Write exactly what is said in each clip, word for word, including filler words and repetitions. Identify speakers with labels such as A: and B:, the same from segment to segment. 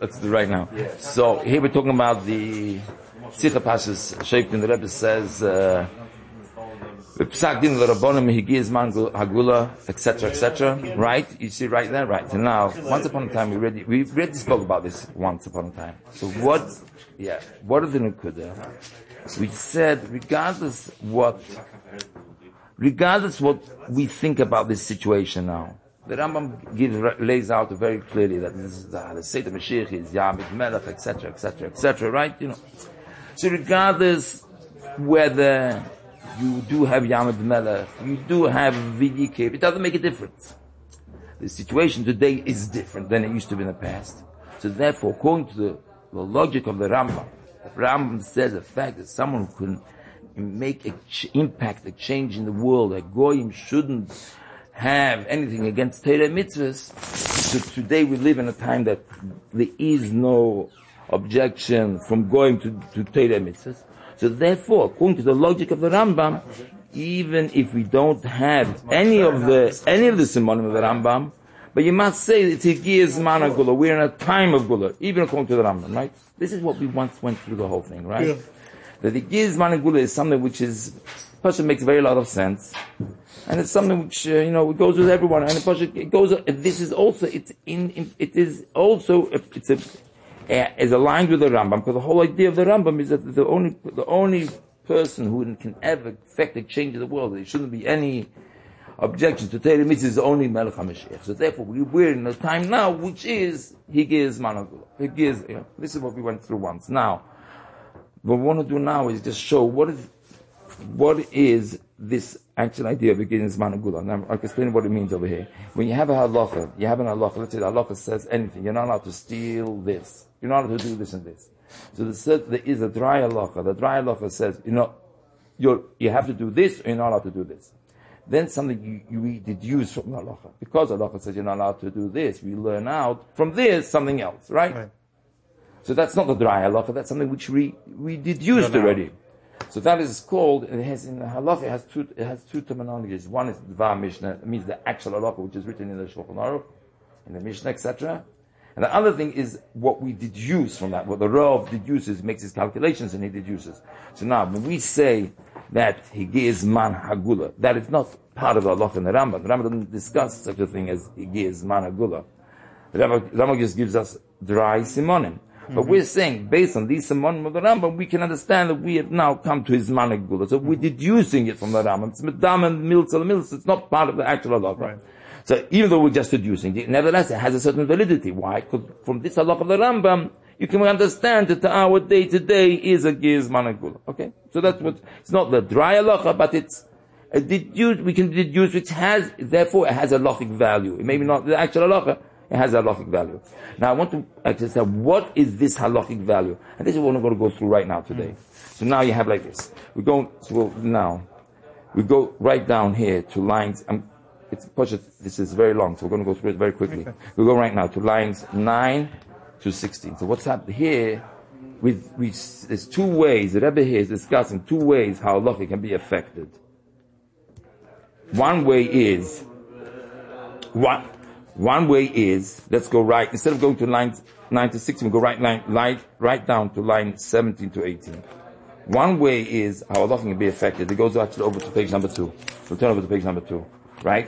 A: let's do it right now. So here we're talking about the Sicha Pashas Shoftim. The Rebbe says, uh, Psak din l'Rabbanim higiz man hagula, et cetera, et cetera. Right? You see right there, right? So now, once upon a time, we already we already spoke about this once upon a time. So what? Yeah, what are the nekuda? We said, regardless what, regardless what we think about this situation now, the Rambam gives, lays out very clearly that this is the, the Seder Mashiach is Yamid Melech, et cetera, et cetera, et cetera. Right? You know. So regardless whether you do have Yamid Melech, you do have Vidike, it doesn't make a difference. The situation today is different than it used to be in the past. So therefore, according to the, the logic of the Rambam, the Rambam says the fact that someone who can make an ch- impact, a change in the world, that Goyim shouldn't have anything against Torah mitzvahs. So today we live in a time that there is no objection from going to, to Torah mitzvahs. So therefore, according to the logic of the Rambam, even if we don't have any of the, any of the simonim of the Rambam, but you must say it's Higiyah Zman HaGula. We're in a time of Gula, even according to the Rambam, right? This is what we once went through the whole thing, right? Yeah. That Higiyah Zman HaGula is something which is, Pasha makes very lot of sense. And it's something which, uh, you know, it goes with everyone. And Pasha, it goes, uh, this is also, it's in, in it is also, uh, it's a, uh, is aligned with the Rambam, because the whole idea of the Rambam is that the only, the only person who can ever affect a change in the world, there shouldn't be any objection to Torah mitzvah is only Melech HaMashiach. So therefore, we're in a time now which is Higiyah Zman HaGula. Higiyah, you know, this is what we went through once. Now, what we want to do now is just show what is, what is this actual idea of Higiyah Zman HaGula. Now, I'll explain what it means over here. When you have a halacha, you have an halacha, let's say the halacha says anything, you're not allowed to steal this. You're not allowed to do this and this. So the, there is a dry halacha. The dry halacha says, you know, you're, you have to do this or you're not allowed to do this. Then something you, you we deduce from the halacha. Because the halacha says you're not allowed to do this, we learn out from this something else, right? right. So that's not the dry halacha, that's something which we, we deduced already. So that is called, it has in the halacha, it has two, it has two terminologies. One is Dvar Mishnah, it means the actual halacha which is written in the Shulchan Aruch, in the Mishnah, et cetera. And the other thing is what we deduce from that, what the Rav deduces, makes his calculations and he deduces. So now, when we say that Higiyah Zman HaGula, that is not part of the halacha in the Rambam. The Rambam doesn't discuss such a thing as Higiyah Zman HaGula. The Rambam, Rambam just gives us dry simonim. Mm-hmm. But we're saying, based on these simonim of the Rambam, we can understand that we have now come to his Zman HaGula. So we're deducing it from the Rambam. It's Medam and Miltz al-Miltz. It's not part of the actual halacha. Right. So even though we're just deducing it, nevertheless it has a certain validity. Why? Because from this halacha of the Rambam, you can understand that our day to day is a Higiyah Zman HaGula. Okay? So that's what, it's not the dry halacha, but it's a deduce, we can deduce which has, therefore it has a halachic value. It may be not the actual halacha, it has a halachic value. Now I want to actually say, what is this halachic value? And this is what we're going to go through right now today. Mm. So now you have like this. We're going, so now, we go right down here to lines, um, it's, this is very long, so we're going to go through it very quickly. We go right now to lines nine to sixteen. So what's happened here, with, we, there's two ways, the Rebbe here is discussing two ways how halacha can be affected. One way is, one, one way is, let's go right, instead of going to lines nine to sixteen, we go right, line, line, right down to line seventeen to eighteen. One way is how halacha can be affected. It goes actually over to page number two. So turn over to page number two. Right?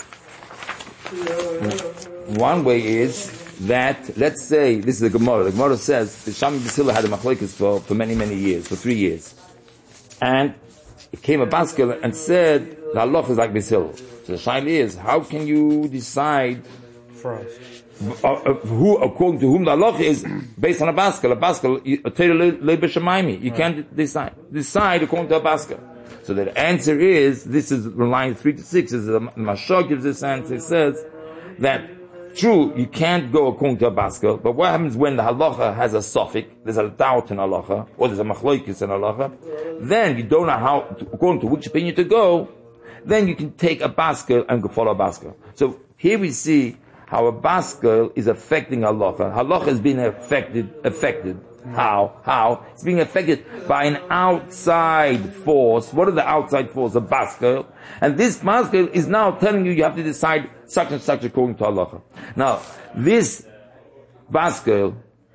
A: One way is that, let's say, this is the Gemara. The Gemara says that Shammai Basila had a machlokes for, for many, many years, for three years. And it came a baskel and said, the halacha is like Basila. So the shaila is, how can you decide for us? Uh, uh, who, according to whom the halacha is based on a baskel? A baskel, a Torah le b'shamayim. You can't decide, decide according to a baskel. So the answer is, this is line three to six, is the Mashal gives this answer. It says that, true, you can't go according to a baskel, but what happens when the halacha has a suffix, there's a doubt in halacha, or there's a machlokes in halacha, then you don't know how, to, according to which opinion to go, then you can take a baskel and go follow a baskel. So here we see how a baskel is affecting halacha. Halacha is being affected, affected. How? How? It's being affected by an outside force. What is the outside force? A baskel. And this baskel is now telling you you have to decide such and such according to halacha. Now, this baskel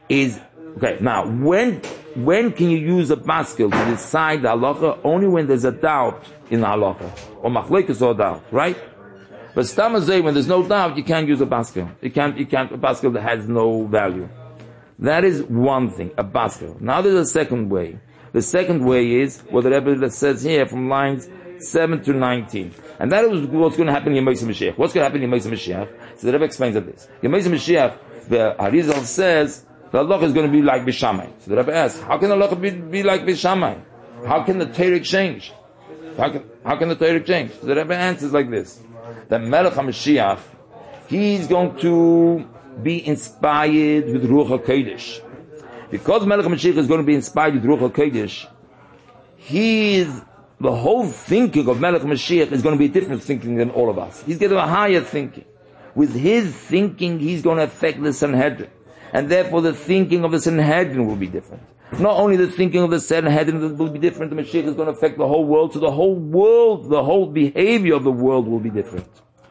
A: is, okay, now, when, when can you use a baskel to decide the halacha? Only when there's a doubt in the halacha. Or machlekes or doubt, right? But stamazay, when there's no doubt, you can't use a baskel. You can't, you can't, a baskel that has no value. That is one thing, a baskel. Now there's a second way. The second way is what the Rebbe says here from lines seven to nineteen. And that is what's going to happen in Yemei Mashiach. What's going to happen in Yemei Mashiach? So the Rebbe explains it this. Yemei Mashiach, the Arizal says, the halacha is going to be like Bishamai. So the Rebbe asks, how can the halacha be, be like Bishamai? How can the Torah change? How can, how can the Torah change? So the Rebbe answers like this. That Melech HaMashiach, he's going to be inspired with Ruach HaKodesh. Because Melech HaMashiach is going to be inspired with Ruach HaKodesh, he is, the whole thinking of Melech HaMashiach is going to be different thinking than all of us. He's getting a higher thinking. With his thinking, he's going to affect the Sanhedrin. And therefore the thinking of the Sanhedrin will be different. Not only the thinking of the Sanhedrin will be different, the Mashiach is going to affect the whole world, so the whole world, the whole behavior of the world will be different.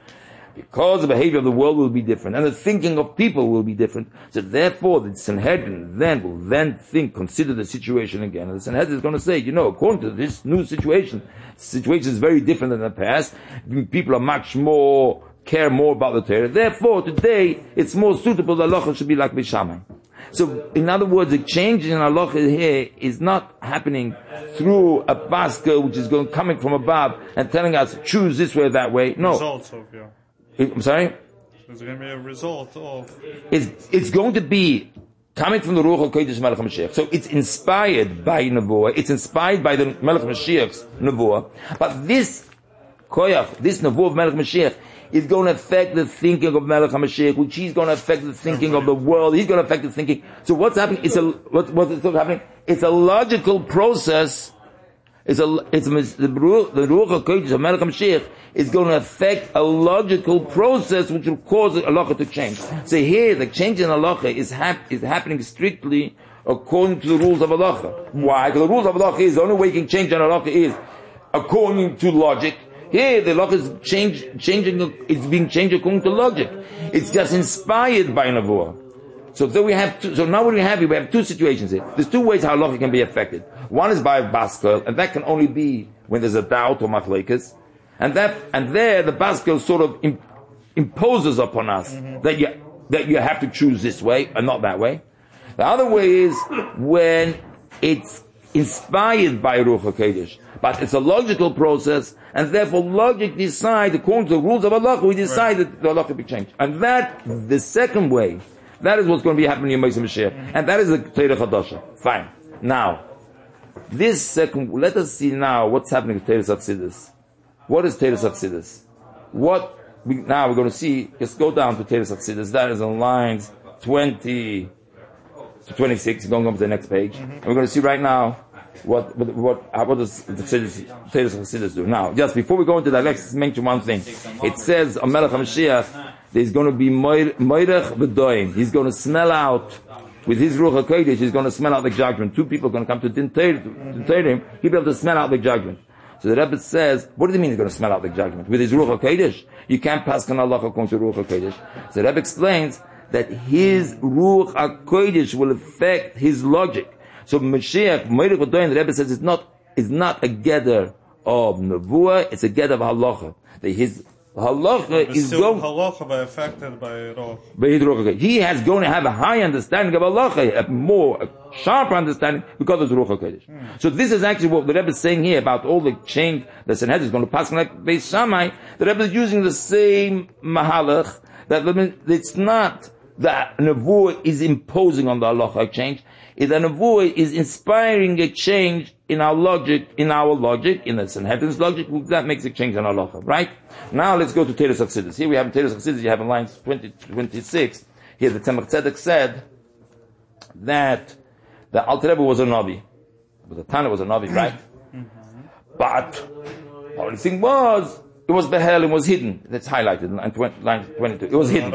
A: Because the behavior of the world will be different, and the thinking of people will be different, so therefore the Sanhedrin then will then think, consider the situation again, and the Sanhedrin is going to say, you know, according to this new situation, the situation is very different than the past, people are much more, care more about the Torah, therefore today it's more suitable that halacha should be like Bishamai. So, in other words, the change in halacha here is not happening through a basket which is going, coming from above and telling us, choose this way or that way. No.
B: Results of, yeah.
A: I'm sorry?
B: There's going to be a result of...
A: It's, it's going to be coming from the Ruach HaKodesh Melech HaMashiach. So it's inspired by Nevuah. It's inspired by the Melech HaMashiach's Nevuah. But this Koyach, this Nevuah of Melech HaMashiach, is going to affect the thinking of Melech HaMashiach, which he's going to affect the thinking of the world. He's going to affect the thinking. So what's happening? It's a, what, what's happening? It's a logical process. It's a, it's a, the Ruach HaKodesh of Melech HaMashiach is going to affect a logical process which will cause halacha to change. So here, the change in halacha is, hap- is happening strictly according to the rules of halacha. Why? Because the rules of halacha is, the only way you can change in halacha is according to logic. Here, the halacha is change, changing, it's being changed according to logic. It's just inspired by Nevuah. So then we have two, so now what do we have here? We have two situations here. There's two ways how halacha can be affected. One is by baskel, and that can only be when there's a doubt or machlekes. And that, and there the baskel sort of imp, imposes upon us mm-hmm. that you, that you have to choose this way and not that way. The other way is when it's inspired by Ruach HaKodesh. But it's a logical process, and therefore logic decides, according to the rules of Allah, we decide right. that the Allah can be changed. And that, the second way, that is what's going to be happening in Yemei Mashiach. Mm-hmm. And that is the Torah Chadasha. Fine. Now, this second, let us see now what's happening with Torah Chassidus. What is Torah Chassidus? What, we, now we're going to see, just go down to Torah Chassidus. That is on lines twenty to twenty-six. We're going to go to the next page. Mm-hmm. And we're going to see right now What what what, what does the Torah Chassidus do? Now, just before we go into that, let's mention one thing. It says on Melech HaMashiach there's going to be Moirech V'Doim. He's going to smell out with his Ruach HaKodesh. He's going to smell out the judgment. Two people are going to come to Din Torah. He'll be able to smell out the judgment. So the Rebbe says, what does it mean he's going to smell out the judgment? With his Ruach HaKodesh, you can't pass on Allah according to Ruach HaKodesh. So the Rebbe explains that his Ruach HaKodesh will affect his logic. So Mashiach, Moirech V'Doim, the Rebbe says it's not, it's not a gather of Nevuah, it's a gather of Halacha. That his Halacha is going...
B: Halacha by affected by Ruach.
A: By his Ruach HaKodesh. He has going to have a high understanding of Halacha, a more, a sharper understanding because of the Ruach HaKodesh. Hmm. So this is actually what the Rebbe is saying here about all the change that Sanhedrin is going to pass like Beis Shammai. The Rebbe is using the same Mahalach, that it's not that Nevuah is imposing on the Halacha change, is that Nevuah is inspiring a change in our logic, in our logic, in the Sanhedrin's logic, that makes a change in our halacha, right? Now let's go to Torah Chassidus. Here we have in Torah Chassidus, you have in lines twenty to twenty-six, here the Tzemach Tzedek said that the Alter Rebbe was a Navi. But the Tana was a Navi, right? Mm-hmm. But the only thing was, it was behel, it was hidden. That's highlighted in line twenty-two. It was hidden.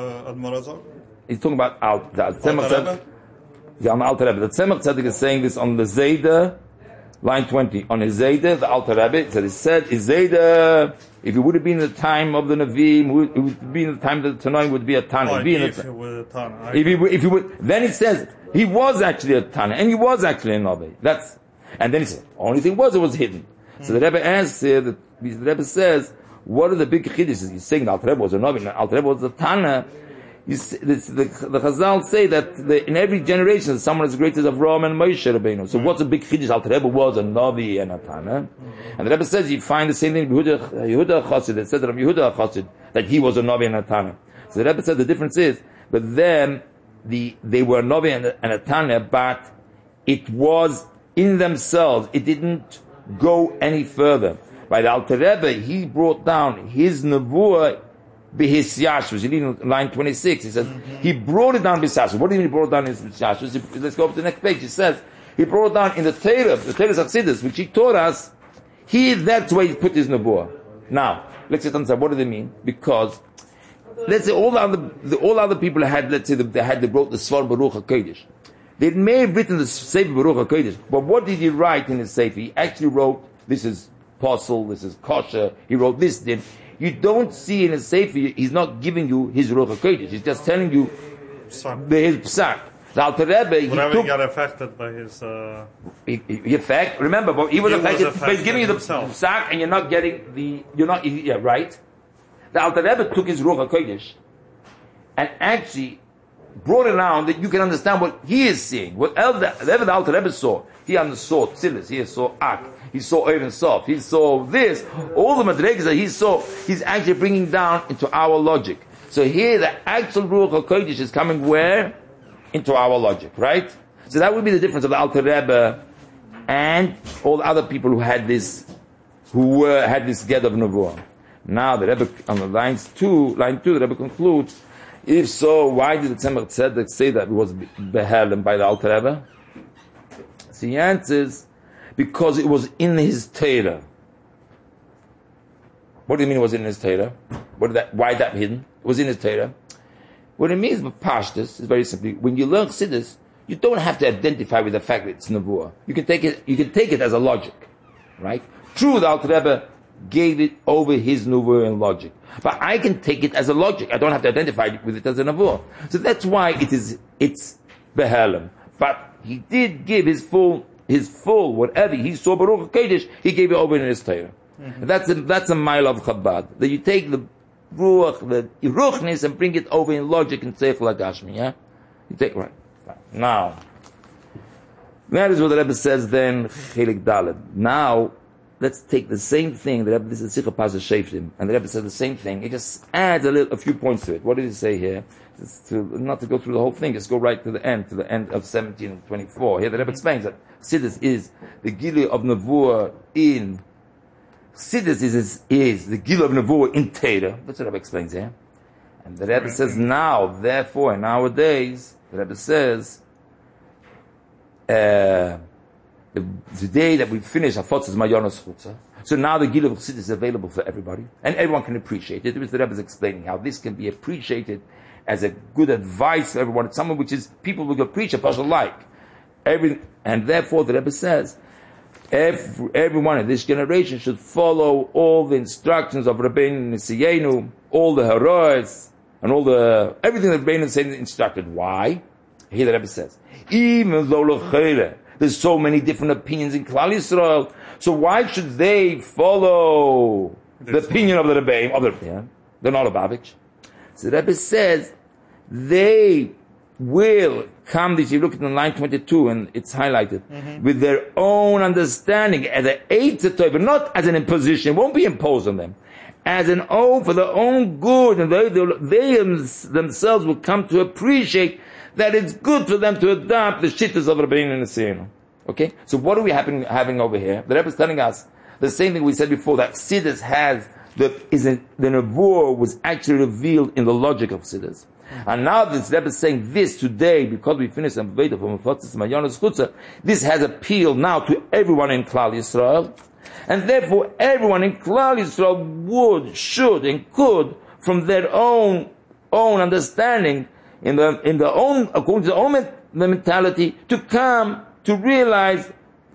A: He's talking about Al, the Tzemach Tzedek. Yeah, on the Alter Rebbe. The Tzemach Tzedek is saying this on the Zayda, line twenty, on Izeda, the Alter Rebbe, so it said, Izeda, if it would have been the time of the Nevi'im, it would be in the time of the Tanoim, would be a Tana.
B: Oh,
A: It'd be in
B: if
A: the,
B: he were a Tana.
A: if he, if he would, then it says, he was actually a Tana, and he was actually a Navi. That's, and then he said, only thing was, it was hidden. Mm. So the Rebbe asks here, the, the Rebbe says, what are the big chiddushs? He's saying the Alter Rebbe was a Navi, and the Alter Rebbe was a Tana. You see, this, the, the Chazal say that the, in every generation, someone is greater than Avraham and Moshe Rabbeinu. So mm. what's a big chiddush? Alter Rebbe was a Navi and a Tana. Mm. And the Rebbe says you find the same thing in Yehuda, Yehuda Chassid. It says that Yehuda Chassid, that he was a Navi and a Tana. So the Rebbe said the difference is, but then, the, they were a Navi and a, and a Tana, but it was in themselves. It didn't go any further. By the Alter Rebbe, he brought down his Nevuah Behis Yashvus. You read in line twenty-six, he says, mm-hmm. he brought it down Behis Yashvus. What do you mean he brought it down his Yashvus? Let's go up to the next page. He says, he brought it down in the Torah, the Torah Chassidus, which he taught us, he, that's where he put his Nevuah. Now, let's just understand, what do they mean? Because, let's say all the other, the, all other people had, let's say, the, they had, they wrote the Svar Baruch HaKodesh. They may have written the Sefer Baruch HaKodesh, but what did he write in his Sefer? He actually wrote, this is Apostle, this is Kosher, he wrote this, then. You don't see in his Sefer, he's not giving you his Ruach HaKodesh, he's just telling you the, his Psak. The Alter Rebbe, he
B: Whatever
A: took,
B: he got affected by his, uh...
A: He, he, he affect, remember, but he was
B: he
A: affected,
B: was
A: but he's giving you the
B: himself.
A: Psak, and you're not getting the, you're not, yeah, right? The Alter Rebbe took his Ruach HaKodesh, and actually brought it down that you can understand what he is seeing. Whatever the, whatever the Alter Rebbe saw, he understood Tzilis, he saw Ak, he saw Even Sof, he saw this, all the Madregas that he saw, he's actually bringing down into our logic. So here the actual Ruach HaKodesh is coming where? Into our logic, right? So that would be the difference of the Alter Rebbe and all the other people who had this, who were, had this get of Nevuah. Now the Rebbe, on the lines two, line two, the Rebbe concludes, if so, why did the Tzemach Tzedek say that it was behelem by the Alter Rebbe? So he answers, because it was in his Torah. What do you mean it was in his Torah? What did that, why is that hidden? It was in his Torah. What it means by Pashtus is very simply, when you learn Chassidus, you don't have to identify with the fact that it's Nevuah. You can take it, you can take it as a logic. Right? True, the Alter Rebbe gave it over his Nevuah and logic. But I can take it as a logic. I don't have to identify with it as a Nevuah. So that's why it is, it's Behelem. But he did give his full, his full, whatever he saw Baruch HaKodesh, he gave it over in his Torah. Mm-hmm. That's a, that's a mile of Chabad. That you take the Ruach, the Ruchnis, and bring it over in logic and Seichel HaGashmi, yeah? You take, right. Now, that is what the Rebbe says then, Chelik Daled. Now, let's take the same thing, the Rebbe, this is Sicha Pasha Sheftim, and the Rebbe says the same thing. He just adds a little, a few points to it. What did he say here? To, not to go through the whole thing, just go right to the end, to the end of seventeen and twenty-four. Here the Rebbe explains that Chassidus is the Gili of Nevuah in, Chassidus is, is, is the Gili of Nevuah in Torah. That's what the Rebbe explains here. And the Rebbe says now, therefore, nowadays, the Rebbe says, uh, the, the day that we finish Hafotzas Mayonos Chutza, so now the Gil of Chassidus is available for everybody, and everyone can appreciate it. It was the Rebbe is explaining how this can be appreciated as a good advice for everyone. It's something which is people will appreciate, people like. Every, and therefore the Rebbe says, every, everyone in this generation should follow all the instructions of Rabbeinu Nisiyenu, all the heroes, and all the, everything that Rabbeinu Nisiyenu instructed. Why? Here the Rebbe says, even though there's so many different opinions in Klal Yisrael, so why should they follow the opinion of the Rebbeim? Of the, yeah, they're not Lubavitch. So the Rebbe says, they will come, this you look at the line twenty-two, and it's highlighted, mm-hmm. with their own understanding, as an aid to Torah, but not as an imposition, it won't be imposed on them, as an own, for their own good, and they, they themselves will come to appreciate that it's good for them to adopt the shittas of Rabbeinu Nisiyenu. Okay? So what are we having, having over here? The Rebbe is telling us the same thing we said before, that Chassidus has, the, is a, the Nevuah was actually revealed in the logic of Chassidus. Mm-hmm. And now this Rebbe is saying this today, because we finished the Veda from Hafotzas Mayonos Chutza, this has appeal now to everyone in Klal Yisrael, and therefore everyone in Klal Yisrael would, should, and could, from their own, own understanding, in the, in the own, according to their own mentality, to come to realize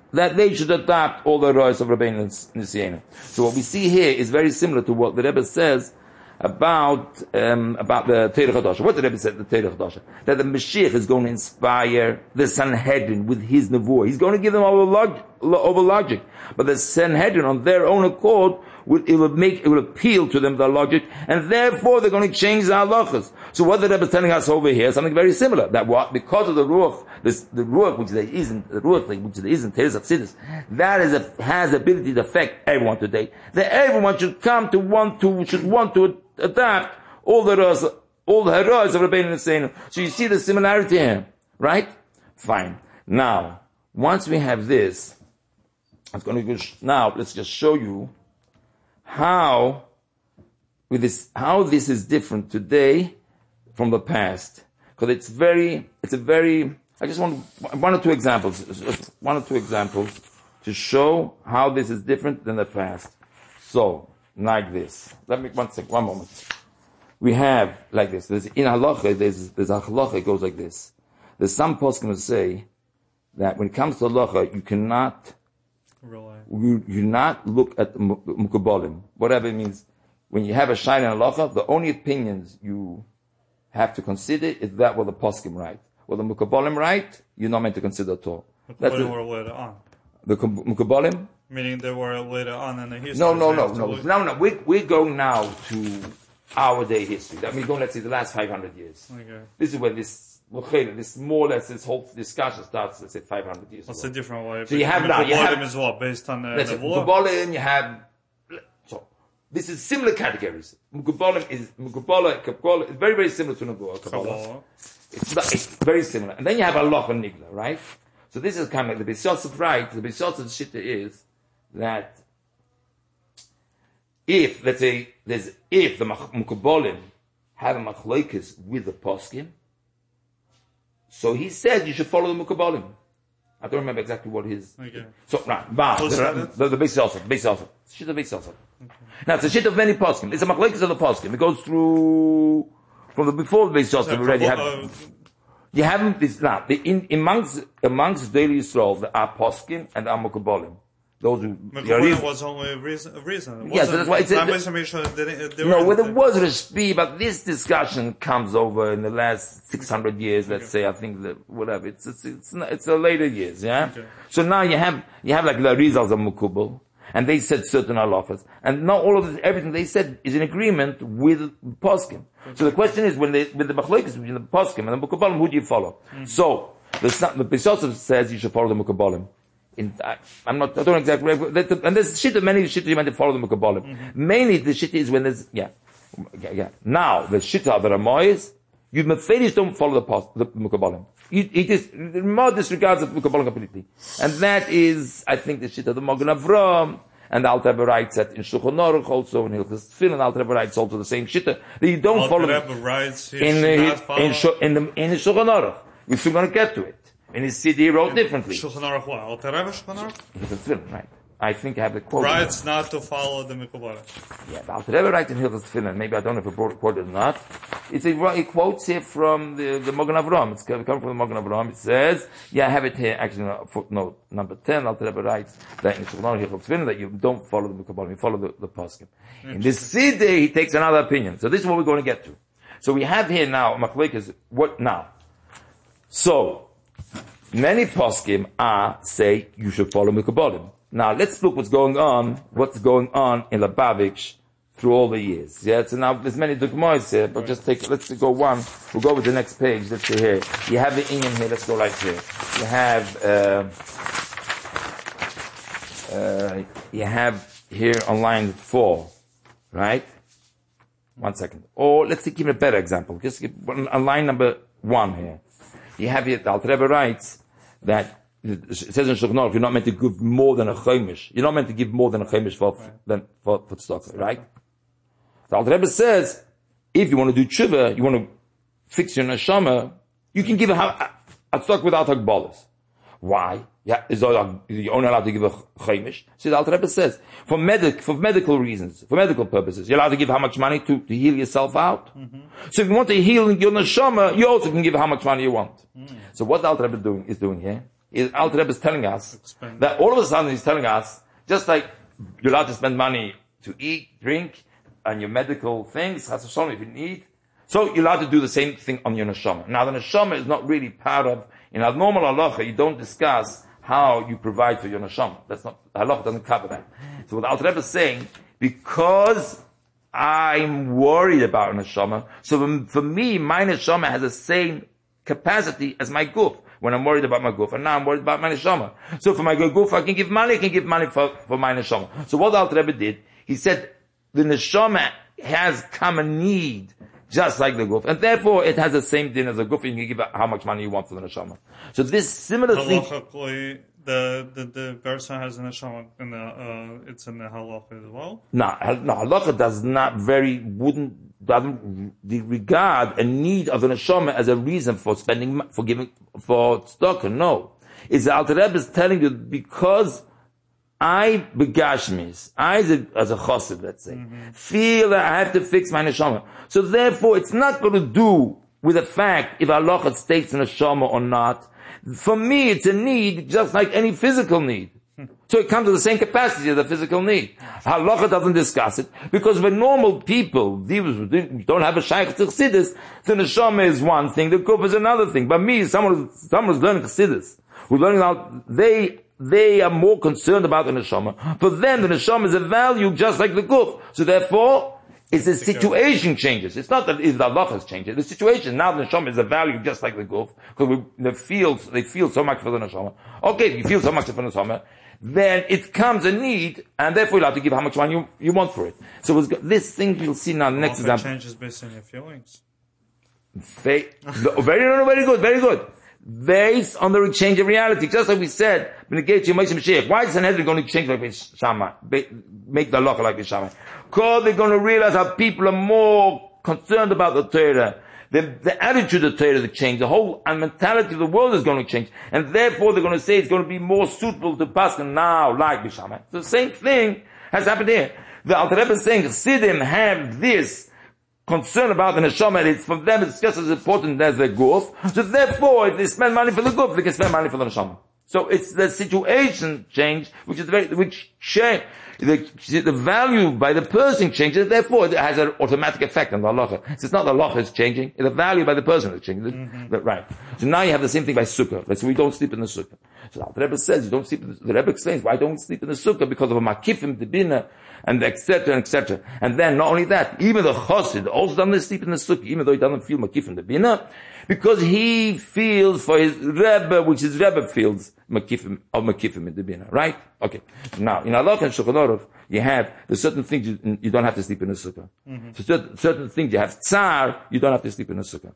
A: that they should adopt all the rights of Rabbeinu Nisienu. So what we see here is very similar to what the Rebbe says about um, about the Torah Chadasha. What the Rebbe said, the Torah Chadasha, that the Mashiach is going to inspire the Sanhedrin with his nevuah. He's going to give them over, log, over logic, but the Sanhedrin, on their own accord, will, it will make, it will appeal to them the logic, and therefore they're going to change the halachas. So what the Rebbe is telling us over here is something very similar. That what because of the ruach, this, the ruach which there isn't, the ruach which there isn't Teres Chassidus, that is a, has the ability to affect everyone today. That everyone should come to want to should want to adapt all the ras, all the haras of Rabbeinu Nisienu. So you see the similarity here, right? Fine. Now, once we have this, I'm going to go sh- now. Let's just show you how with this how this is different today from the past, because it's very, it's a very. I just want one or two examples, one or two examples to show how this is different than the past. So, like this. Let me one second, one moment. We have like this. There's in halacha. There's there's a halacha. It goes like this. There's some poskim who say that when it comes to halacha, you cannot, you you not look at the mukabalim, whatever it means. When you have a shine in halacha, the only opinions you have to consider is that what the poskim write. What the mukabalim write, you're not meant to consider at all.
B: That's the were later on.
A: The mukabalim.
B: Meaning they were later on in the history.
A: No, no, no, no, no, no. We're, we're going now to our day history. I mean, going, let's say, the last five hundred years.
B: Okay.
A: This is where this, this more or less, this whole discussion starts, let's say, five hundred years
B: What's
A: ago.
B: a different way?
A: So you have now, you have,
B: as well, based on the,
A: let's
B: the
A: say, Mukabalim, you have, so, this is similar categories. Mukabalim is, Mukabalim, Kabbalah, it's very, very similar to Nebuah, Kabbalah. It's, not, it's very similar. And then you have Allah and Nigla, right? So this is kind of like the Beis Yosef, right? The Beis Yosef Shitta is that if, let's say, there's, if the Mukabalim have a machlokes with the poskim, so he said you should follow the Mukabalim. I don't remember exactly what his.
B: Okay.
A: So, right, bah, the, the, the Beis Yosef, Beis Yosef. Shit of Beis Yosef. Okay. Now, it's a shit of many poskim. It's a machlokes of the poskim. It goes through, from the before the Beis Yosef, we already have. Uh, you haven't, this, now, the, in, amongst, amongst daily Yisrael, there are poskim and there are Mukabalim. Those who
B: Mukabalim was only a reason. A reason. It
A: yeah, so that's why it's a, no, well, there was Rashbi, but this discussion comes over in the last six hundred years. Let's okay. say, I think that whatever it's it's it's, not, it's a later years, yeah. Okay. So now you have you have like the Rizals of Mukubal, and they said certain halachas, and not all of this, everything they said is in agreement with Poskim. Okay. So the question is, when they with the machlokes between the Poskim and the Mukabalim, who do you follow? Mm-hmm. So the the Beis Yosef says you should follow the Mukabalim. In, I, I'm not, I don't exactly, and there's shit, many shit you meant to follow the Mukabalim. Mm-hmm. Mainly the shit is when there's, yeah, yeah, yeah. Now, the shit of the Ramois, you Mefedish don't follow the, post, the Mukabalim. It is, the Ramah disregards the Mukabalim completely. And that is, I think, the shit of the Magen Avram, and the Alter Rebbe writes that in Shulchan Aruch also, in Hilchos Tefillin, the Alter Rebbe writes also the same shit. That you don't
B: Alter
A: follow
B: Rebbe writes,
A: in, in, in, in, the, in the Shulchan Aruch. We're still going to get to it. In his C D, he wrote differently.
B: Shulchan Aruch what? Alter Rebbe Shulchan
A: Aruch? Right. I think I have the quote.
B: Writes not to follow the Mikubalim.
A: Yeah, the Alter Rebbe writes in Hilchos Tefillin. Maybe I don't know if I brought a quote or not. It's a, he quotes here from the, the Magen Avram. It's coming from the Magen Avram. It says, yeah, I have it here, actually, no, footnote number ten. Alter Rebbe writes that in Shulchan Aruch Hilchos Tefillin that you don't follow the Mikubalim, you follow the, the Poskim. In this C D, he takes another opinion. So this is what we're going to get to. So we have here now, Machlekes, what now? So, many poskim are say you should follow Mikubalim. Now let's look what's going on, what's going on in Lubavitch through all the years. Yeah, so now there's many dogmas here, but just take, let's go one, we'll go with the next page, let's see here. You have the Inyan here, let's go right here. You have, uh, uh, you have here on line four, right? One second. Or let's give it a better example. Just give, on line number one here. You have here, the Alter Rebbe writes that it says in Shulchan Aruch you're not meant to give more than a chaimish. You're not meant to give more than a chaimish for right. than for for tzedakah, right? The Alter Rebbe says if you want to do tshuva, you want to fix your neshama, you can give a, a, a tzedakah without hagbalas. Why? Yeah, is you're only allowed to give a chaimish. So the Alter Rebbe says for medic for medical reasons, for medical purposes, you're allowed to give how much money to, to heal yourself out. Mm-hmm. So if you want to heal your neshama, you also can give how much money you want. Mm. So what the Alter Rebbe doing is doing here is Alter Rebbe is telling us
B: Expand.
A: that all of a sudden he's telling us, just like you're allowed to spend money to eat, drink, and your medical things, Chas v'Shalom, if you need, so you're allowed to do the same thing on your neshama. Now the neshama is not really part of, in a normal halacha, you don't discuss how you provide for your neshama. That's not, halacha doesn't cover that. So what the Alter Rebbe is saying, because I'm worried about neshama, so for, for me, my neshama has the same capacity as my guf. When I'm worried about my guf, and now I'm worried about my neshama. So for my guf, I can give money, I can give money for, for my neshama. So what the Alter Rebbe did, he said, the neshama has common need, just like the guf, and therefore it has the same din as the guf, and you can give how much money you want for the neshama. So this similar thing,
B: Halachically, the, the, the person has a neshama in the, uh, it's in the halacha as well.
A: no, no, halacha does not very, wouldn't, doesn't regard a need of the neshama as a reason for spending, for giving, for tzedakah. No. It's the Alter Rebbe is telling you, because I begashmis, I as a, as a chassid, let's say, mm-hmm. feel that I have to fix my neshama. So therefore, it's not going to do with the fact if halacha states in neshama or not. For me, it's a need just like any physical need. So it comes to the same capacity as the physical need. Halacha doesn't discuss it, because when normal people, these don't have a shaykh to chassidus, the neshama is one thing, the guf is another thing. But me, someone, someone who's learning chassidus, who's learning how, they, they are more concerned about the neshama. For them, the neshama is a value just like the guf. So therefore, it's the situation changes. It's not that if the halacha has changed. The situation, now the neshama is a value just like the guf, because they feel, they feel so much for the neshama. Okay, you feel so much for the neshama, then it comes a need, and therefore you have to give how much money you, you want for it. So this thing you'll see now, the next example.
B: Changes based on your feelings.
A: Very, very, no, no, very good, very good. Based on the change of reality. Just like we said, when it gets to Moshe Mashiach, why is Sanhedrin going to change like Shammai? Make the halacha like Shammai? Because they're going to realize how people are more concerned about the Torah. The, the attitude of the Torah has changed. The whole mentality of the world is going to change. And therefore they're going to say it's going to be more suitable to Paskin now, like Bishamai. So the same thing has happened here. The Alter Rebbe is saying, Chassidim have this concern about the neshama, it's for them it's just as important as the guf. So therefore, if they spend money for the guf, they can spend money for the neshama. So it's the situation change, which is very, which change, the, the value by the person changes, therefore it has an automatic effect on the halacha. So it's not the halacha is changing, the value by the person is changing. Mm-hmm. Right. So now you have the same thing by sukkah. Let's say we don't sleep in the sukkah. So the Rebbe says you don't sleep in the, the Rebbe explains why don't we sleep in the sukkah? Because of a makifim debina, and et cetera, and et cetera. And then not only that, even the chassid also doesn't sleep in the sukkah, even though he doesn't feel makifim debina, because he feels for his Rebbe, which his Rebbe feels makifim, of makifim in debina. Right? Okay. Now, in Halach and Shulchan Aruch, you have, there's certain things you, you don't have to sleep in the sukkah. Mm-hmm. So certain, certain things you have tsar, you don't have to sleep in the sukkah.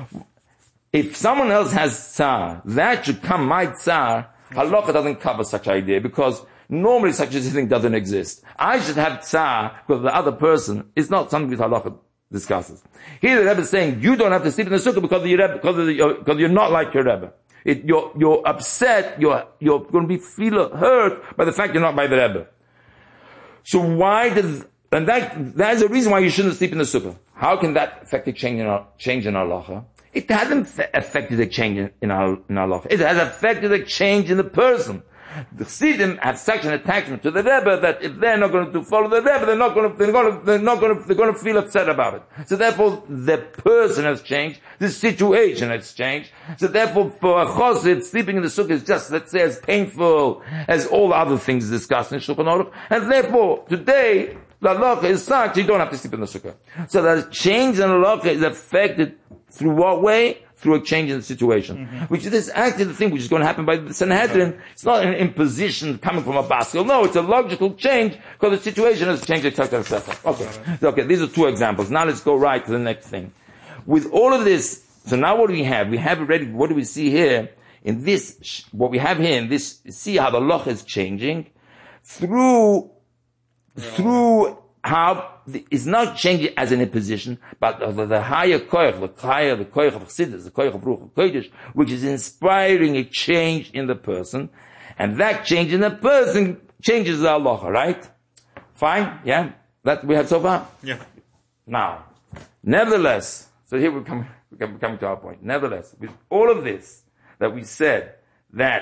A: If someone else has tsar, that should come my tsar, halacha doesn't cover such idea, because normally such a thing doesn't exist. I should have tsar, because the other person is not something which halacha discusses. Here the Rebbe is saying, you don't have to sleep in the sukkah because, of your Rebbe, because, of the, your, because you're not like your Rebbe. It, you're, you're upset, you're, you're going to be feel hurt by the fact you're not by the Rebbe. So why does, and that, that is the reason why you shouldn't sleep in the sukkah. How can that affect a change in our, change in halacha? It hasn't affected a change in, in our, in our halacha. It has affected a change in the person. The Chassidim have such an attachment to the Rebbe that if they're not going to follow the Rebbe, they're not going to, they're going to, they're not going to, they're going to feel upset about it. So therefore, the person has changed, the situation has changed. So therefore, for a chassid, sleeping in the sukkah is just, let's say, as painful as all the other things discussed in Shulchan Aruch. And therefore, today, the halacha is such, you don't have to sleep in the sukkah. So the change in the halacha is affected through what way? Through a change in the situation. Mm-hmm. Which is actually the thing which is going to happen by the Sanhedrin. It's not an imposition coming from a basket. No, it's a logical change because the situation has changed, et cetera, et cetera. Okay. Okay, these are two examples. Now let's go right to the next thing. With all of this, so now what do we have? We have already, what do we see here? In this, what we have here in this, see how the loch is changing through, yeah. through how it's not changing as an imposition, but the, the higher koich, the higher the koich of Chassidus, the koich of Ruach HaKodesh, which is inspiring a change in the person, and that change in the person changes the halacha, right? Fine, yeah, that we have so far.
B: Yeah.
A: Now, nevertheless, so here we come, we come coming to our point. Nevertheless, with all of this that we said, that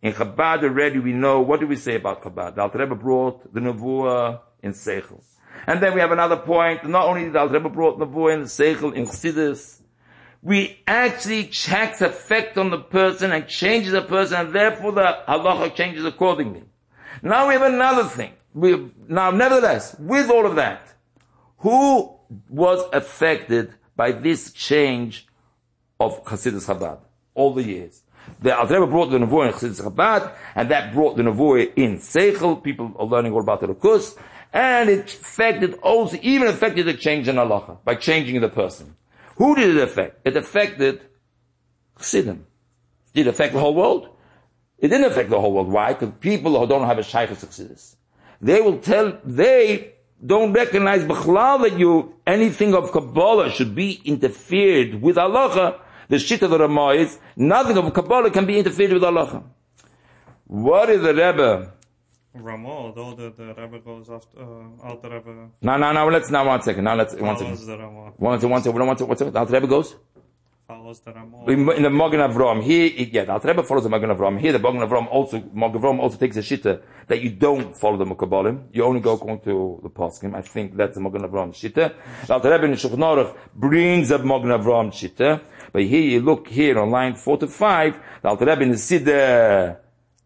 A: In Chabad already we know, what do we say about Chabad? The Alter Rebbe brought the Nevuah in Seichel. And then we have another point, not only did the Alter Rebbe brought Nevuah in Seichel, in Chassidus, we actually check the effect on the person and changes the person, and therefore the halacha changes accordingly. Now we have another thing. We, now nevertheless, with all of that, who was affected by this change of Chassidus Chabad all the years? The Alter Rebbe brought the Nevuah in Chassidus Chabad, and that brought the Nevuah in Seichel. People are learning all about the Lukus, and it affected also, even affected the change in halacha by changing the person. Who did it affect? It affected Chassidim. Did it affect the whole world? It didn't affect the whole world. Why? Because people who don't have a shaykhus of Chassidus, they will tell, they don't recognize b'chlal that you, anything of Kabbalah should be interfered with halacha. The shit of the Ramah is, nothing of Kabbalah can be interfered with halacha. What is the Rebbe?
B: Ramah, though the, the Rebbe goes after, uh, Alter Rebbe.
A: No, no, no, let's, now one second, now let's, one
B: Follows
A: second.
B: the Ramah.
A: One second, one second, one second, one second, the Alter Rebbe goes?
B: Follows the Ramah.
A: In, in the Magen Avraham, here, yeah, the Alter Rebbe follows the Magen Avraham. Here, the Magen Avraham also, Magen Avraham also takes a shitta that you don't follow the Mukabbalim. You only go according to the Poskim. I think that's the Magen Avraham shitta. The Alter Rebbe in Shulchan Aruch brings up Magen Avraham shitta. But here, you look here on line four to five, the Alter Rebbe in the Siddur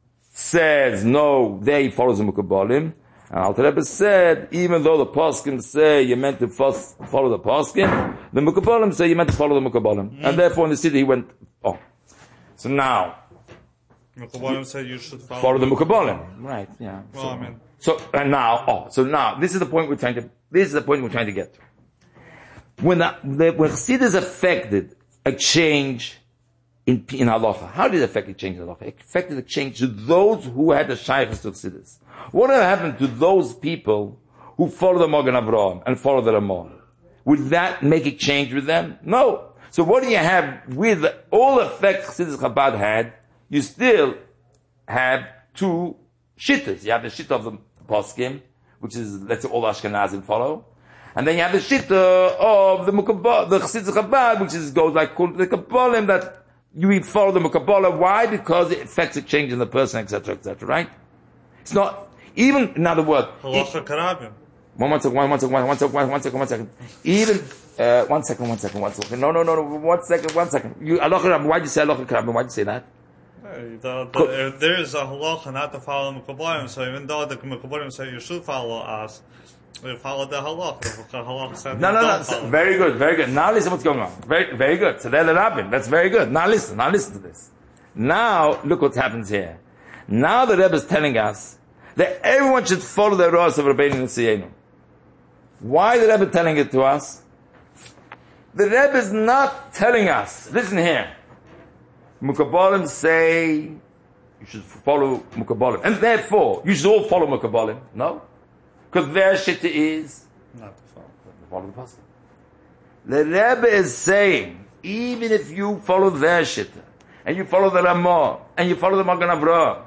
A: says, no, they follows the Mukabbalim. And Alter Rebbe said, even though the Poskim say you meant to first follow the Poskim, the Mukabbalim say you meant to follow the Mukabbalim. Mm. And therefore in the city he went, oh. So now,
B: Mukabbalim said you should follow,
A: follow the Mukabbalim. Right, yeah.
B: Well,
A: so,
B: I mean.
A: So, and now, oh, so now, this is the point we're trying to, this is the point we're trying to get to. When the, the when Chassidus affected a change in, in halacha, how did it affect the change in halacha? It affected the change to those who had the shaykhus to Chassidus. What would happen to those people who follow the Magen Avraham and follow the Ramah? Would that make a change with them? No. So what do you have with all the effect Chassidus Chabad had? You still have two shittas. You have the shitta of the Poskim, which is, let's say, all Ashkenazim follow. And then you have the shitta of the Mukabbalah, the Chassidus Chabad, which is, goes like the Kabbalim, that you follow the Mukabbalah. Why? Because it affects a change in the person, et cetera, et cetera, right? It's not, even, in other words,
B: Halacha Karabim.
A: One, one second, one, one second, one, one second, one, one second, one second. Even, uh, one second, one second, one second. No, no, no, no, one second, one second. You, Halacha Karabim, why'd you say Halacha Karabim? Why'd you say that?
B: Hey, the, the, if there is a halacha not to follow the Mukabbalim, so even though the Mukabbalim say you should follow us, we follow the halacha. The halacha said
A: no, no, no. So, very good, very good. Now listen what's going on. Very, very good. So they're the rabbin. That's very good. Now listen, now listen to this. Now, look what happens here. Now the Rebbe is telling us that everyone should follow the rules of Rabbeinu Nesienu. Why is the Rebbe telling it to us? The Rebbe is not telling us, listen here, Mukabbalim say you should follow Mukabbalim, and therefore you should all follow Mukabbalim. No? Because their shitta is
B: not to follow,
A: follow the Pasuk. The Rebbe is saying, even if you follow their shitta, and you follow the Ramah, and you follow the Magen Avraham,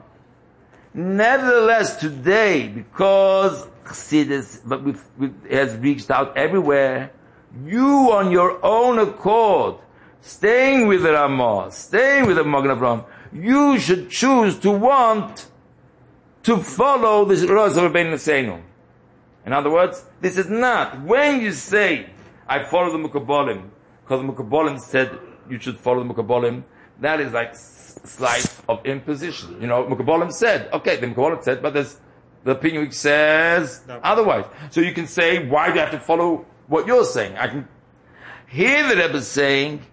A: nevertheless today, because Chassidus but we've, we've, has reached out everywhere, you on your own accord, staying with the Ramah, staying with the Magen Avraham, you should choose to want to follow the rules of Rabbeinu Nesienu. In other words, this is not, when you say, I follow the Mukabbalim, because the Mukabbalim said you should follow the Mukabbalim, that is like slight of imposition. You know, Mukabbalim said, okay, the Mukabbalim said, but there's the opinion which says no. Otherwise. So you can say, why do you have to follow what you're saying? I can hear the Rebbe saying,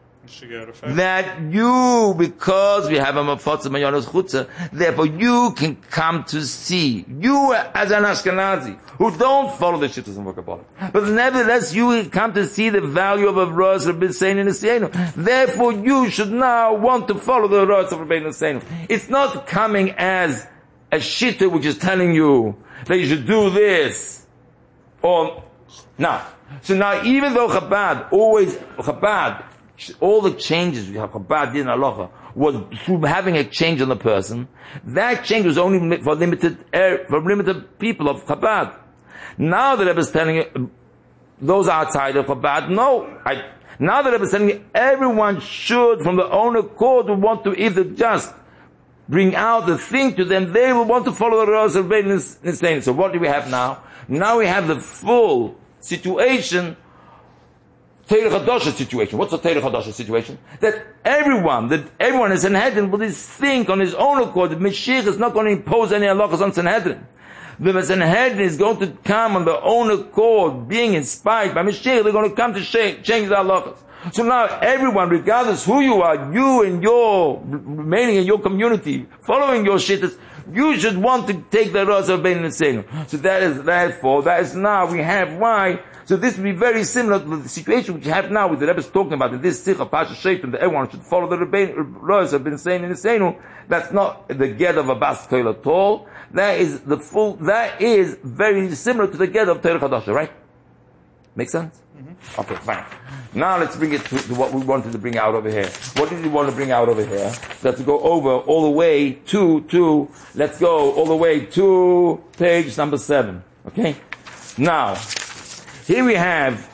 A: that you, because we have a mafotzah mayonos chutza, therefore you can come to see, you as an Ashkenazi, who don't follow the shittas of Mukabbalim, but nevertheless you will come to see the value of a Rosh Rabbeinu Nesienu. Therefore you should now want to follow the Rosh of Rabbeinu Nesienu. It's not coming as a shitta which is telling you that you should do this, or, now, so now even though Chabad, always, Chabad, all the changes Chabad did in halacha was through having a change on the person. That change was only for limited for limited people of Chabad. Now the Rebbe is telling you, those outside of Chabad, no. I, now the Rebbe is telling you, everyone should, from their own accord, want to either just bring out the thing to them, they will want to follow the Rosh of Bein Nisainu. So what do we have now? Now we have the full situation, Teirah Chadasha situation. What's the Teirah Chadasha situation? That everyone, that everyone is Sanhedrin will just think on his own accord that Mashiach is not going to impose any halachas on Sanhedrin. The Sanhedrin is going to come on their own accord, being inspired by Mashiach. They're going to come to change, change the halachas. So now everyone, regardless who you are, you and your remaining in your community, following your shittas, you should want to take the Rosh of Bein Nisainu. So that is, therefore, that is now we have why. So this will be very similar to the situation which you have now with the Rebbe is talking about in this Sikha Pasha Shaitim that everyone should follow the Rosh of Bein Nisainu. That's not the get of a Bas Koil at all. That is the full, that is very similar to the get of Teirah Chadasha, right? Make sense? Mm-hmm. Okay, fine. Now let's bring it to, to what we wanted to bring out over here. What did we want to bring out over here? Let's go over all the way to, to, let's go all the way to page number seven. Okay? Now, here we have,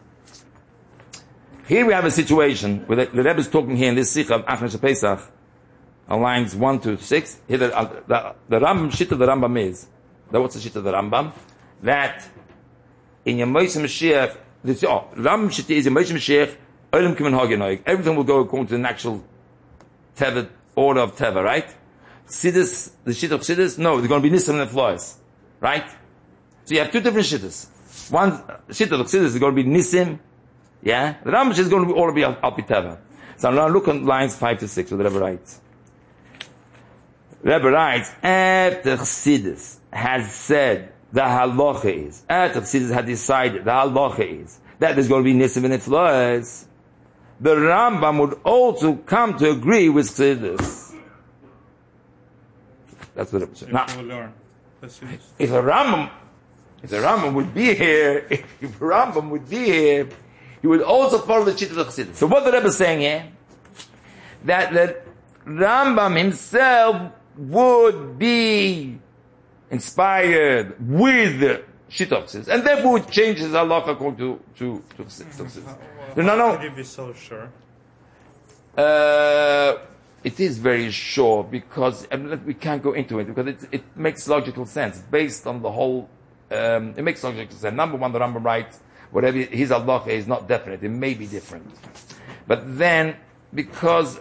A: here we have a situation where the, the Rebbe is talking here in this Sikha of Achron Pesach, on lines one to six. Here the, the, the Rambam, Shita the Rambam is, that what's the Shita the Rambam? That in Yemois Mashiach, this, oh, Rambam Shita is Yemois Mashiach, Olam Kimen Hagenoig. Everything will go according to the natural Teva, order of Teva, right? Siddur, the Shita of Siddur, no, they're going to be Nisim and Flois, right? So you have two different Shittas. One Shita of Siddur is going to be Nisim, yeah? The Rambam is going to be all be Alpi Teva. So now look on lines five to six, what the Rebbe writes. Rebbe writes, after Chassidus has said the halacha is, after Chassidus had decided the halacha is, that there's going to be Nisim and Niflos, the Rambam would also come to agree with Chassidus. That's what it says. Now, if a Rambam, if the Rambam would be here, if a Rambam would be here, he would also follow the Shittas of Chassidus. So what the Rebbe is saying here, that the Rambam himself would be inspired with Shittas, and therefore would change his halacha according to to to Chassidus. No, no, no.
B: Would you be so sure?
A: Uh, it is very sure because I mean, we can't go into it because it it makes logical sense based on the whole. Um, it makes logical sense. Number one, the Rambam writes whatever his halacha is not definite; it may be different, but then because.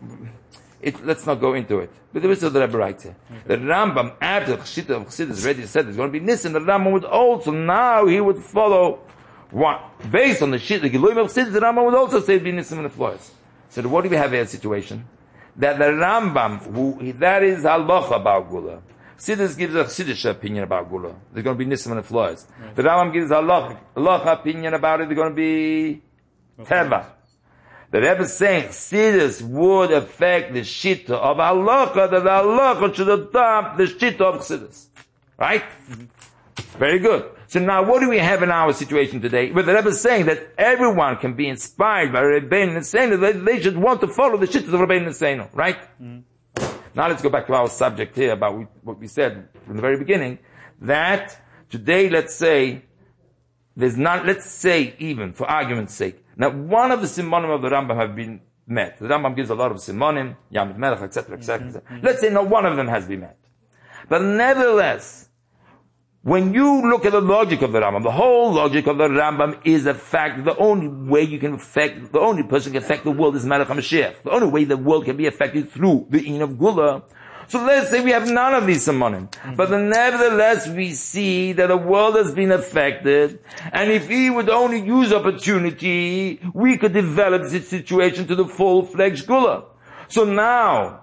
A: It, let's not go into it. But there is the Rebbe writes here. The Rambam, after the Chassidus of Chassidus already said there's going to be Nisim, the Rambam would also, now he would follow what? Based on the Shit, the Giluim of Chassidus, the Rambam would also say it'd be Nisim and the Flois. So what do we have here a situation? That the Rambam, who, that is halacha about Gula. Chassidus gives a Chassidish opinion about Gula. There's going to be Nisim and the Flois. The Rambam gives a halacha opinion about it, there's going to be Teva. The Rebbe is saying Chassidus would affect the Shita of halacha, that the halacha should adopt the Shita of Chassidus. Right? Mm-hmm. Very good. So now what do we have in our situation today? But the Rebbe is saying that everyone can be inspired by Rabbeinu Nisainu, that they should want to follow the Shittas of Rabbeinu Nisainu. Right? Mm-hmm. Now let's go back to our subject here about what we said from the very beginning, that today, let's say, there's not, let's say even, for argument's sake, now, one of the simonim of the Rambam have been met. The Rambam gives a lot of simonim, Yamid Melech, et cetera, et cetera. Mm-hmm. Let's say not one of them has been met. But nevertheless, when you look at the logic of the Rambam, the whole logic of the Rambam is the fact that the only way you can affect, the only person can affect the world is Melech HaMashiach. The only way the world can be affected through the In of Gula. So let's say we have none of these simonim. Mm-hmm. But then nevertheless we see that the world has been affected, and if we would only use opportunity, we could develop this situation to the full-fledged Gula. So now,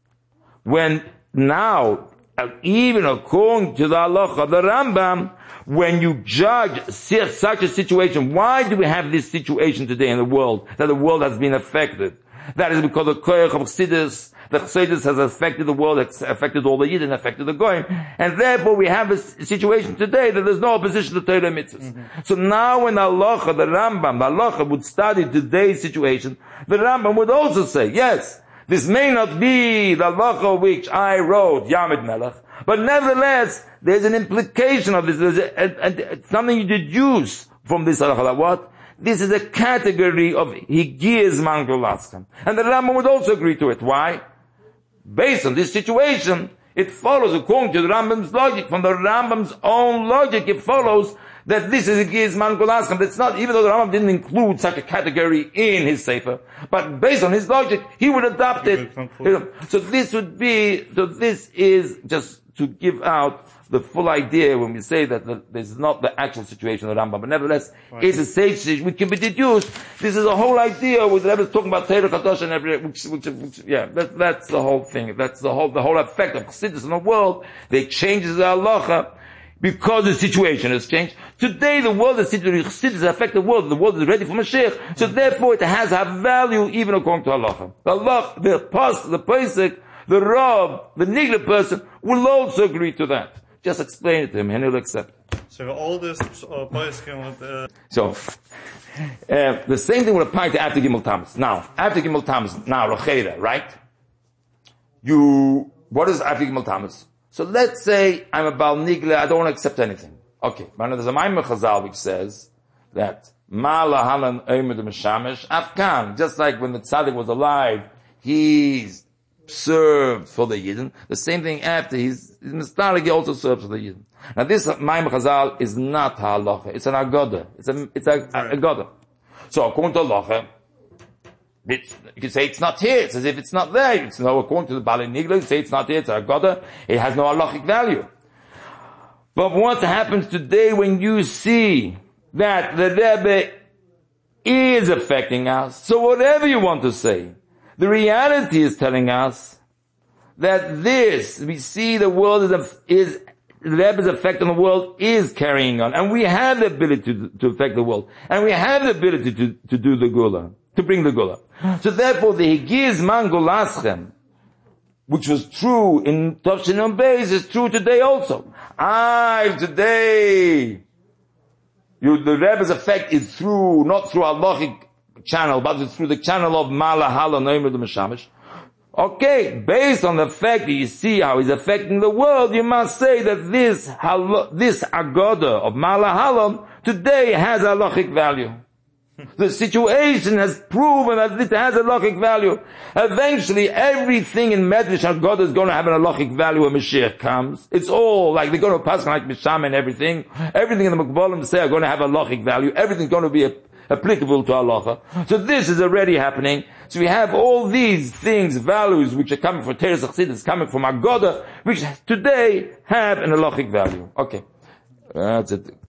A: when, now, even according to the halacha of the Rambam, when you judge such a situation, why do we have this situation today in the world, that the world has been affected? That is because the koyach of Chassidus, the Chassidus has affected the world, it's affected all the Yidden, affected the Goyim, and therefore we have a situation today that there's no opposition to Torah mitzvahs. Mm-hmm. So now when Allah, the Rambam, the Allah would study today's situation, the Rambam would also say, yes, this may not be the Allah which I wrote, Yamid Melech, but nevertheless, there's an implication of this, there's a, a, a, something you deduce from this Allah. What? This is a category of Higiz Mangulaskam. And the Rambam would also agree to it. Why? based on this situation, it follows, according to the Rambam's logic, from the Rambam's own logic, it follows that this is a Gizman Golaschem. That's not, even though the Rambam didn't include such a category in his Sefer, but based on his logic, he would adopt it. So this would be, so this is just to give out the full idea when we say that the, this is not the actual situation of the Rambam, but nevertheless, right. It's a sage situation which can be deduced. This is a whole idea with the Rebbe is talking about Torah Kadosh and every, which, which, which yeah, that, that's the whole thing. That's the whole, the whole effect of Chassidus in the world. They changes the halacha because the situation has changed. Today the world is situated, Chassidus affect the world, the world is ready for Mashiach, so therefore it has a value even according to halacha. The halacha, the pas, the Pesach, the Rav, the Nigla person will also agree to that. Just explain it to him and he'll accept it.
B: So the oldest uh, with uh...
A: So, uh, the same thing would apply to after Gimel Tammuz. Now, after Gimel Tammuz, now, Rocheda, right? You, what is after Gimel Tammuz? So let's say I'm a Baal Nigla, I don't want to accept anything. Okay, but there's a Maimon Chazal which says that Ma lahalan oimed mishamish afkan, just like when the tzaddik was alive, he's served for the Yidden. The same thing after he's, he's Mistalik, he also serves for the Yidden. Now this Maimon Chazal is not halacha, it's an agoda. It's a, it's a, a agoda. So according to halacha, you can say it's not here, it's as if it's not there. It's no, according to the Bali Nigla, you say it's not here, it's a agoda, it has no halachic value. But what happens today when you see that the Rebbe is affecting us, so whatever you want to say, the reality is telling us that this, we see the world is, is the Rebbe's effect on the world is carrying on, and we have the ability to, to affect the world, and we have the ability to, to do the Gula, to bring the Gula. So therefore, the Higiz Man Golaschem, which was true in Tovshin on Beis, is true today also. Ah, today, you, the Rebbe's effect is through, not through halachic channel, but it's through the channel of Mala Hala Noimud Meshamish. Okay, based on the fact that you see how he's affecting the world, you must say that this this agoda of Mala Hala today has a halachic value. The situation has proven that it has a halachic value. Eventually, everything in Medrash Agoda is going to have an halachic value when Mashiach comes. It's all like they're going to pass like Misham and everything. Everything in the Mekbalim say are going to have a halachic value. Everything's going to be a applicable to halacha. So this is already happening. So we have all these things, values, which are coming from Teres Chassidus, coming from Agoda, which today have an halachic value. Okay. That's it.